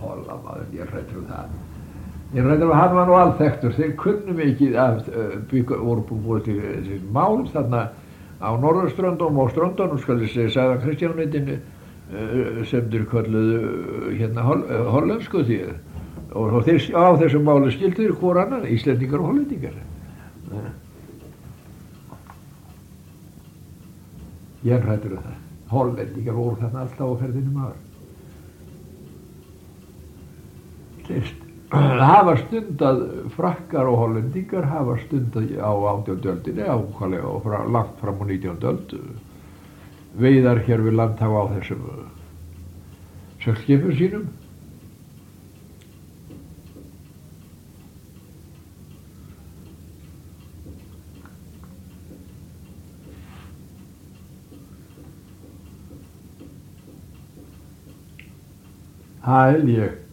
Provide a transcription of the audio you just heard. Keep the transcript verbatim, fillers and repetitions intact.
Holla maður, ég er hræddur um það. Ég er hræddur um að hann var nú alþekktur. Þeir kunnu mikið af, bygg, voru búið til þessi mál þarna á Norðurströndum og Ströndunum, skal ég segja, sagði Kristjánumyndinu, sem þeir kölluðu hérna hollensku því. Og, og þeir, á þessum máli skildu þeir hvor annan, Íslendingar og Hollendingar. Ég er hræddur um það. Hollendingar voru þarna alltaf á ferðinu maður. Þeir hafa stundað, frakkar og hollendingar hafa stundað á átjándu öldinni, ákvæmlega og fra, langt fram á nítjándu öld, veiðar hér við landhafa á þessum seglskipum sínum. Það held ég.